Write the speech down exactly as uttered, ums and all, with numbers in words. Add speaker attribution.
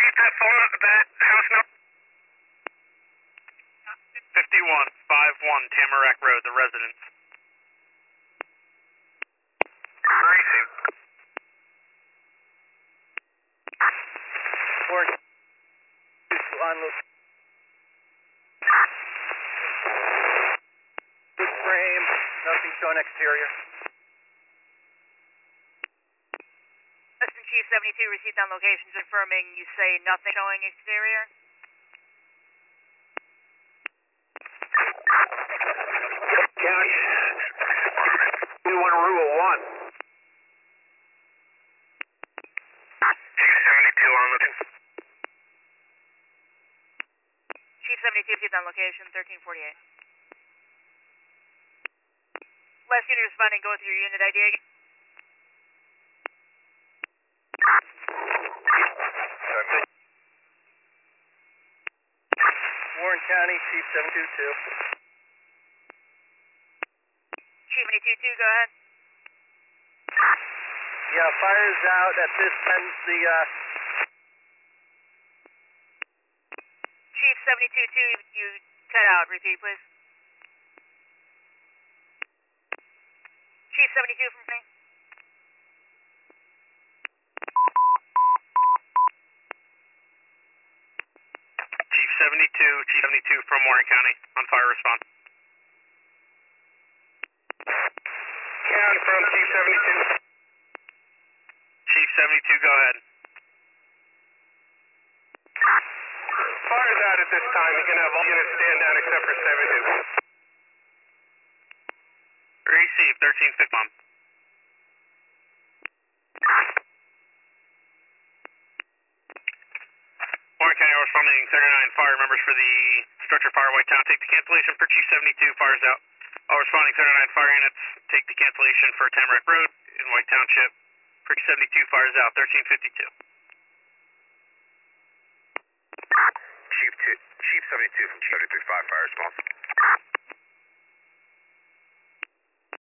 Speaker 1: that phone, that house number? fifty-one fifty-one Tamarack Road, the residence. Received.
Speaker 2: Warren, on location. Good frame, nothing showing exterior.
Speaker 3: Assistant Chief seventy-two received on location confirming you say nothing showing exterior.
Speaker 1: County, two one rule one. Chief seventy-two on the...
Speaker 3: Chief seventy-two received on location, thirteen forty-eight. Last unit responding, go with your unit I D again.
Speaker 2: Warren County, Chief seven two two.
Speaker 3: Chief seventy-two two, go ahead.
Speaker 2: Yeah, fire's out at this time. The uh...
Speaker 3: Chief seventy-two two, you cut out. Repeat, please. Chief seventy-two from me.
Speaker 1: Chief seventy-two, Chief seventy-two from Warren County on fire response. County from Chief seventy-two. Chief seventy-two, go ahead. Fire's out at this time. You can have all units stand down except for seventy-two. Receive, thirteen fifty-one. Warren County responding, thirty-nine fire members for the structure fire, Whitetown. Take the cancellation for Chief seventy-two, fire's out. All responding thirty-nine fire units, take the cancellation for Tamarack Road in White Township. For Chief seventy-two, fire's out, thirteen fifty-two. Chief, two, Chief seventy-two from Chief seventy-three, five fire response.